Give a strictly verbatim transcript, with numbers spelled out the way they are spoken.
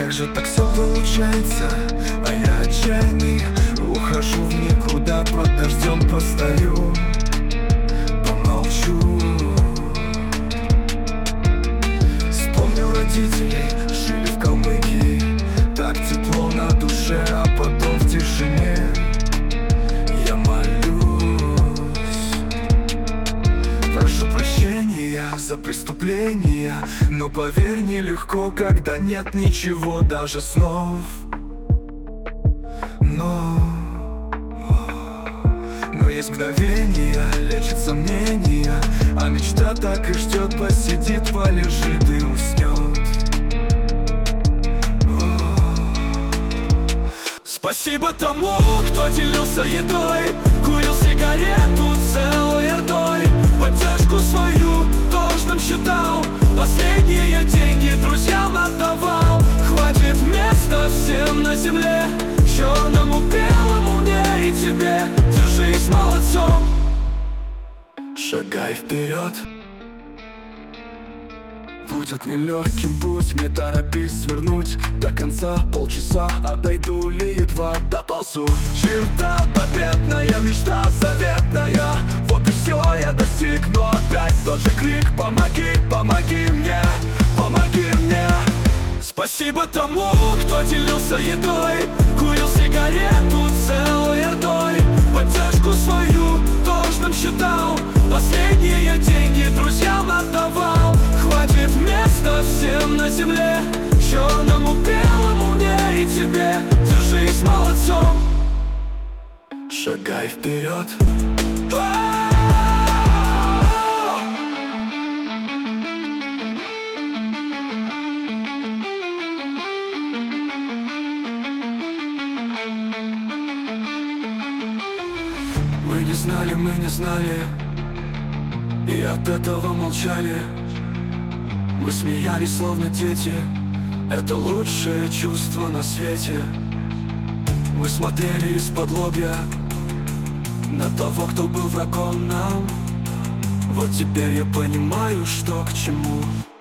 Как же так все получается, а я отчаянный. Ухожу в никуда, под дождем постою, помолчу. Вспомнил родителей, жили в Калмыкии. Так тепло на душе, а потом в тишине я молюсь. Прошу прощения за преступления, но поверь, нелегко, когда нет ничего, даже снов. Но, но есть мгновения, лечит сомнения, а мечта так и ждет, посидит, полежит и уснет. Спасибо тому, кто делился едой, курил сигарету целой рдой, поддержку свою должным считал, последние деньги друзьям отдавал. Хватит места всем на земле, черному, белому, мне и тебе. Держись молодцом, шагай вперед. Будет нелегким путь, не торопись свернуть. До конца полчаса, а дойду ли едва доползу. Черта победная, мечта заветная, вот и все я достиг, но опять тот же крик: помоги, помоги мне, помоги мне. Спасибо тому, кто делился едой, курил сигарету целой рдой, поддержку свою должным считал, последние деньги друзьям отдавал. Хватит места всем на земле, черному, белому, мне и тебе. Держись молодцом, шагай вперед. Мы не знали, мы не знали, и от этого молчали. Мы смеялись, словно дети, это лучшее чувство на свете. Мы смотрели из-под лобья на того, кто был врагом нам. Вот теперь я понимаю, что к чему.